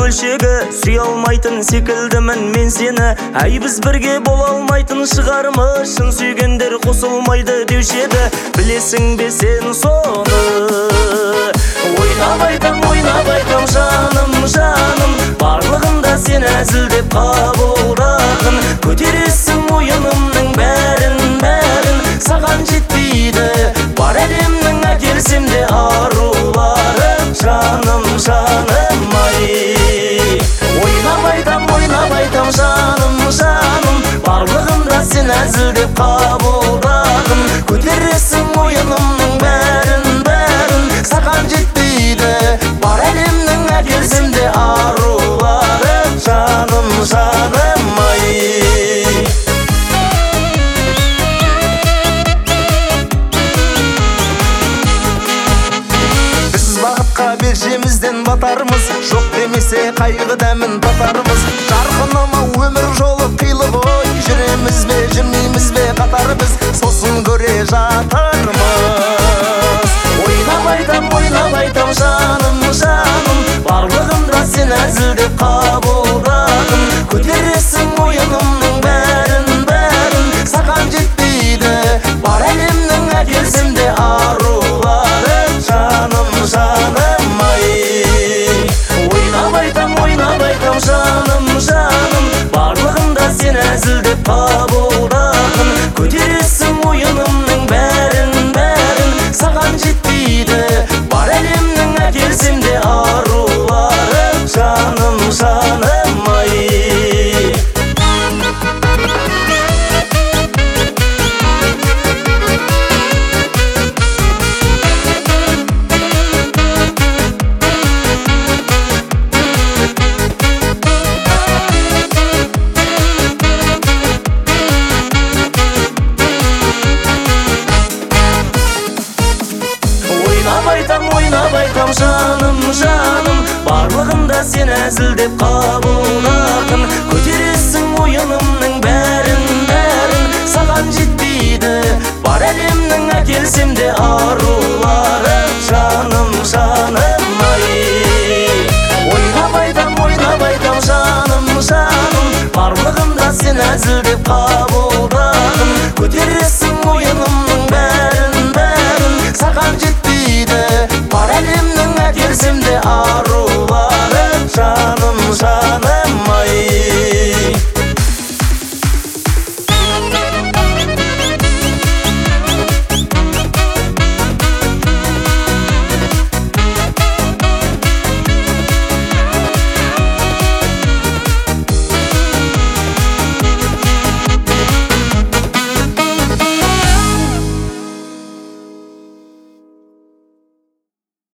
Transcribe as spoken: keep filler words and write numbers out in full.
бөлшегі, сүй алмайтын секілдімін мен сені. Әй біз бірге бола алмайтын шығармыз, шын сүйгендер қосылмайды деуші еді. Білесің бе сен соны? Ойнап айтам, ойнап айтам жаным, жаным, барлығында сен әзілдеп қабылдағын. Көтересің ойынымның бәрін, бәрін, саған жетпейді бар әлемнің, әкелсем де арулары. Жаным, жаным ай, ойнап айтам, ойнап айтам жаным, жаным, барлығында сен әзілдеп қабылдағын. Көтересің ойынымның бәрін, бәрін, саған жетпейді бар әлемнің, әкелсем де арулары. Жаным, жаным ай. Бекшемізден батармыз, жоқ демесе қайғы дәмін татармыз. Жарқынама өмір жолы қилы ғой, жүреміз бе, жүрмейміз бе қатар біз, сосын көре жатармыз. Ойнап айтам, ойнап айтам жаным, жаным, барлығында сен әзілдеп қабылдағын. Көтересің ойынымның бәрін, бәрін, саған жетпейді бар әлемнің, әкелсем де арулары. Жаным, жаным ай, ойнап айтам, ойнап айтам жаным, жаным, барлығында сен әзілдеп қабылдағын. Көтересің ойынымның бәрін, бәрін, саған жетпейді бар әлемнің, әкелсем де арулары. Жаным, жаным ай. Ойнап айтам, ойнап айтам жаным, жаным, барлығында сен әзілдеп қабылдағын. Көтересің ойынымның бәрін, бәрін, саған жетпейді бар әлемнің, әкелсем де арулары. Жаным, жаным ай, ойнап айтам, ойнап айтам жаным, жаным, барлығында сен әзілдеп